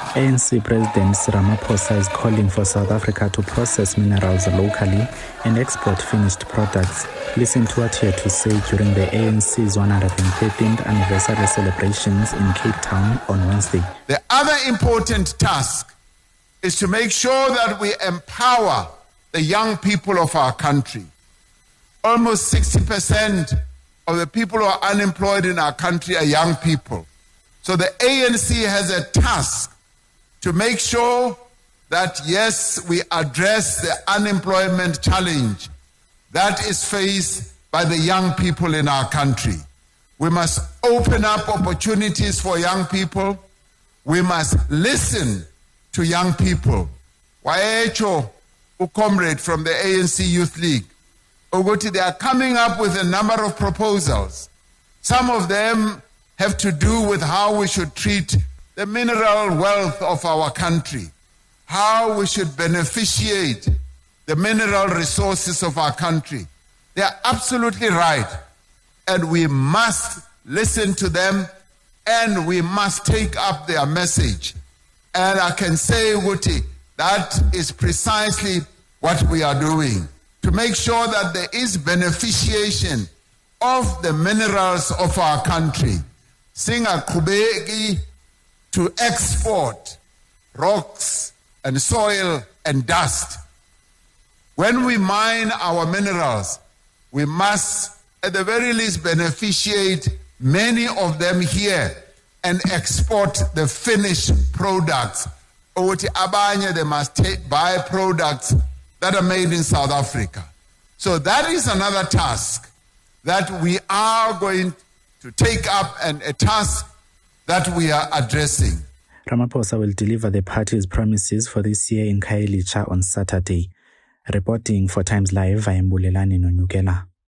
ANC President Ramaphosa is calling for South Africa to process minerals locally and export finished products. Listen to what he had to say during the ANC's 113th anniversary celebrations in Cape Town on Wednesday. The other important task is to make sure that we empower the young people of our country. Almost 60% of the people who are unemployed in our country are young people. So the ANC has a task to make sure that, yes, we address the unemployment challenge that is faced by the young people in our country. We must open up opportunities for young people. We must listen to young people. Waecho, a comrade from the ANC Youth League, they are coming up with a number of proposals. Some of them have to do with how we should treat the mineral wealth of our country, how we should beneficiate the mineral resources of our country. They are absolutely right, and we must listen to them, and we must take up their message. And I can say, Wuti, that is precisely what we are doing, to make sure that there is beneficiation of the minerals of our country. Singa kubegi to export rocks and soil and dust. When we mine our minerals, we must at the very least beneficiate many of them here and export the finished products. Or abanye, they must buy products that are made in South Africa. So that is another task that we are going to take up, and a task that we are addressing. Ramaphosa will deliver the party's promises for this year in Khayelitsha on Saturday. Reporting for Times Live, I am Bulelani Nonyukela.